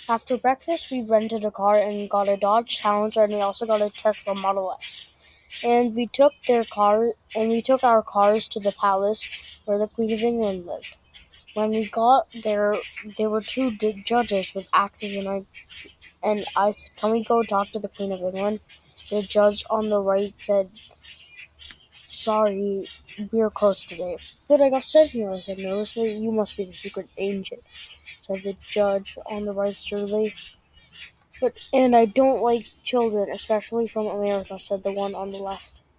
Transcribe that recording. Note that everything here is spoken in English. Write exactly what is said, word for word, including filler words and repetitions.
After breakfast, we rented a car and got a Dodge Challenger, and we also got a Tesla Model S. And we took their car, and we took our cars to the palace where the Queen of England lived. When we got there, there were two d- judges with axes, and I and I said, "Can we go talk to the Queen of England?" The judge on the right said, "Sorry, we are closed today." "But I got sent here," I said nervously. "You must be the secret agent," said the judge on the right sturdily. "But and I don't like children, especially from America," said the one on the left.